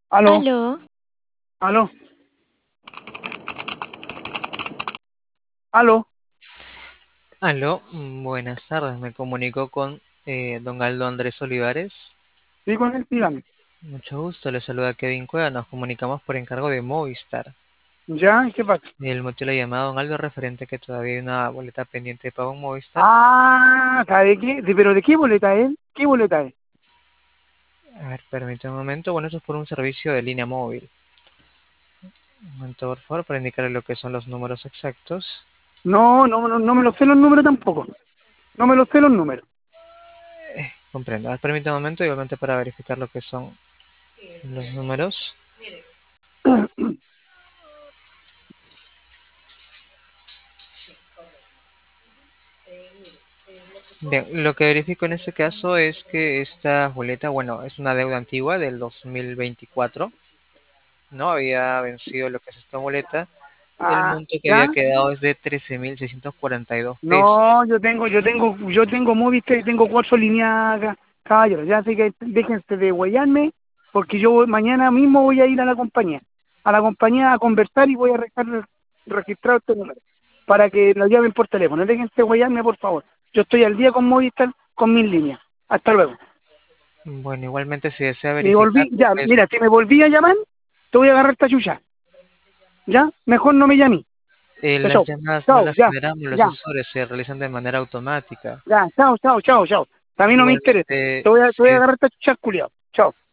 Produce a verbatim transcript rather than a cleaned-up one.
Aló, Aló, aló, aló. Aló, mm, buenas tardes. Me comunico con eh, don Aldo Andrés Olivares. Sí, con él, dígame. Mucho gusto, le saluda Kevin Cueva. Nos comunicamos por encargo de Movistar. ¿Ya? ¿Qué pasa? El motivo de la llamada, don Aldo, es referente que todavía hay una boleta pendiente de pago en Movistar. Ah, ¿sabe qué? ¿De- ¿Pero de qué boleta es? ¿Qué boleta es? A ver, permítame un momento. Bueno, eso es por un servicio de línea móvil. Un momento, por favor, para indicarle lo que son los números exactos. No, no, no, no me lo sé los números tampoco. No me lo sé los números. Comprendo. A ver, permítame un momento, igualmente para verificar lo que son los números. Bien, lo que verifico en este caso es que esta boleta, bueno, es una deuda antigua del dos mil veinticuatro. No había vencido lo que es esta boleta. El Ah, monto que había ¿ya? quedado es de trece mil seiscientos cuarenta y dos No, pesos. yo tengo, yo tengo, yo tengo Movistar y tengo cuatro líneas acá, caballero. Ya sé que déjense de huellarme, porque yo voy- mañana mismo voy a ir a la compañía, a la compañía a conversar y voy a dejar registrado este número para que lo llamen por teléfono. Déjense de huellarme, por favor. Yo estoy al día con Movistar con mis líneas. Hasta luego. Bueno, igualmente si desea Me volví, verificar lo ya, que es, mira, si me volví a llamar, te voy a agarrar esta chucha. ¿Ya? Mejor no me llamé. eh, Ya, las chao. llamadas no Chao, las ya, generamos los ya, asesores, se realizan de manera automática. ya, chao, chao, chao, chao. A mí no me interesa. Igualmente, Te voy a, te voy a si agarrar esta chucha, culiao. Chao.